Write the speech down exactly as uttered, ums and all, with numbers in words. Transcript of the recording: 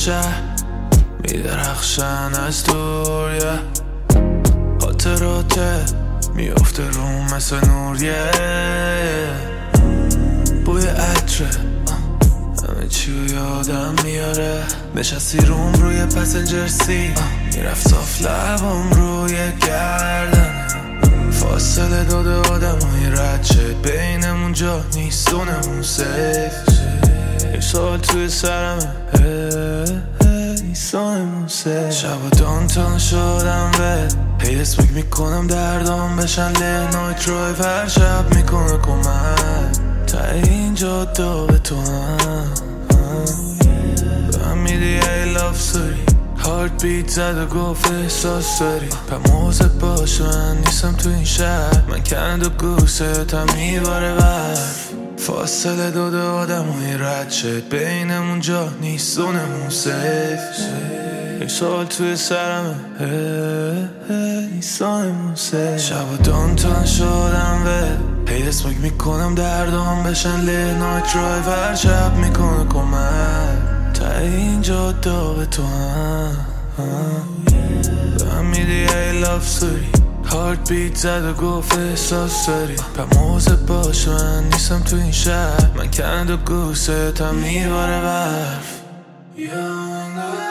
شهر میدرخشن از دور یه خاطراته میافته روم مثل نور یه بوی عطره همه چی رو یادم میاره نشستی روم روی پسنجر سی میرفت صاف لبم روی گردن فاصله داده آدم های رد شد بینمون جا نیست دونمون سیف یه سال توی سرمه نیستانمون سیف شب و دانتان شدم ول هی اسمک میکنم دردام بشن له نایت رای هر شب میکنه کمک تا اینجا دا به تو هم به هم میدی ای لاف سوری هارت بیت زد و گفت احساس داری پا موزت باشه من نیستم تو این شهر من کند و گوست هم میباره برف فاصله داده آدم های رد شد بینمون جا نیست دونمون سیف یه سال توی سرمه نیستانمون سیف شب و دانتان شدم ول هی اسمک میکنم دردام بشن له نایت رای هر شب میکنه کمک تا اینجا دا به تو هم به هم میدی ای لاف سوری هارت بیت زد و گفت احساس داری پا موزت باشه من نیستم تو این شهر من کند و گوست هم میباره برف